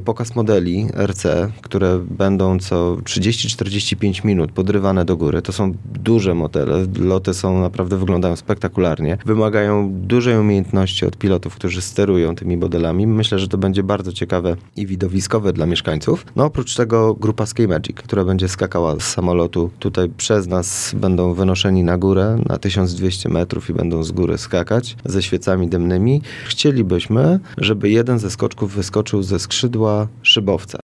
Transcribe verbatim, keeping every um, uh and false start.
pokaz modeli R C, które będą co trzydzieści czterdzieści pięć minut podrywane do góry. To są duże modele. Loty są naprawdę, wyglądają spektakularnie. Wymagają dużej umiejętności od pilotów, którzy sterują tymi modelami. Myślę, że to będzie bardzo ciekawe i widowiskowe dla mieszkańców. No oprócz tego grupa SkyMagic, która będzie skakała z samolotu. Tutaj przez nas będą wynoszeni na górę na tysiąc dwieście metrów i będą z góry skakać ze świecami dymnymi. Chcielibyśmy, żeby jeden ze skoczków wyskoczył ze skrzydła szybowca.